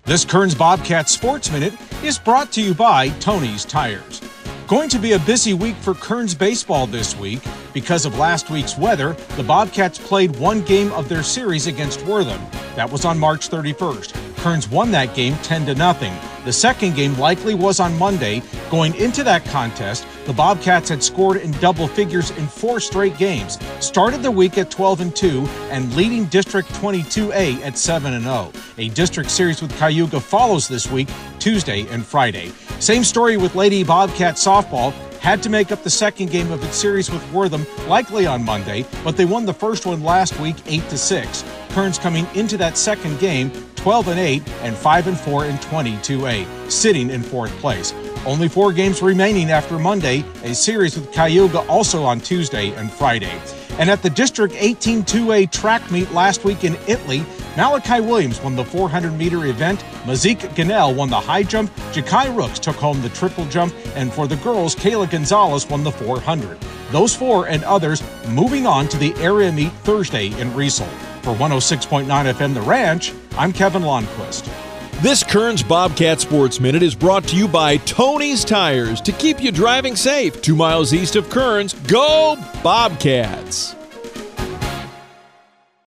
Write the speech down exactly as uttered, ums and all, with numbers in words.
This Kearns Bobcats Sports Minute is brought to you by Tony's Tires. Going to be a busy week for Kearns baseball this week. Because of last week's weather, the Bobcats played one game of their series against Wortham. That was on March thirty-first. Kearns won that game ten to nothing. The second game likely was on Monday. Going into that contest, the Bobcats had scored in double figures in four straight games, started the week at twelve and two, and leading District twenty-two A at seven and oh. A district series with Cayuga follows this week, Tuesday and Friday. Same story with Lady Bobcat softball. Had to make up the second game of its series with Wortham, likely on Monday, but they won the first one last week eight to six. Kearns coming into that second game twelve and eight and five and four in twenty-two A, sitting in fourth place. Only four games remaining after Monday, a series with Cayuga also on Tuesday and Friday. And at the District eighteen two A track meet last week in Italy, Malachi Williams won the four hundred meter event, Mazik Ganel won the high jump, Jakai Rooks took home the triple jump, and for the girls, Kayla Gonzalez won the four hundred. Those four and others moving on to the area meet Thursday in Riesel. For one oh six point nine F M The Ranch, I'm Kevin Lonnquist. This Kearns Bobcat Sports Minute is brought to you by Tony's Tires to keep you driving safe. Two miles east of Kearns, go Bobcats!